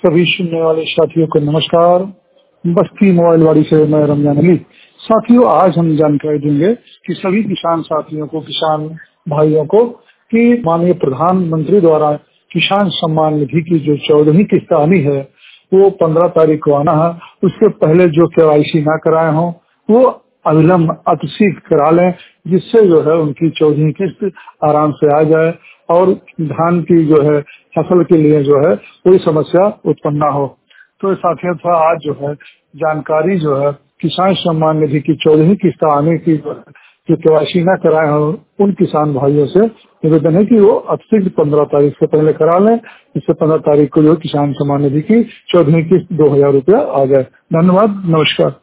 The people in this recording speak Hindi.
सभी सुनने वाले साथियों को नमस्कार। बस्ती मोबाइल वाड़ी से मैं रमजान अली। साथियों, आज हम जानकारी देंगे कि सभी किसान साथियों को, किसान भाइयों को, कि माननीय प्रधानमंत्री द्वारा किसान सम्मान निधि की जो 14वीं किस्त आनी है वो 15 तारीख को आना है। उसके पहले जो KYC ना कराए हों वो अविलंब अतिशीघ्र करा लें, जिससे जो है उनकी 14वीं किस्त आराम से आ जाए और धान की जो है फसल के लिए जो है कोई समस्या उत्पन्न ना हो। तो साथियों, थोड़ा आज जो है जानकारी जो है किसान सम्मान निधि की 14वीं किस्त आने की जो KYC न कराए हो उन किसान भाइयों से निवेदन है कि वो अतिशीघ्र 15 तारीख से पहले करा लें, इससे 15 तारीख को जो किसान सम्मान निधि की 14वीं किस्त 2000 रुपया आ जाए। धन्यवाद, नमस्कार।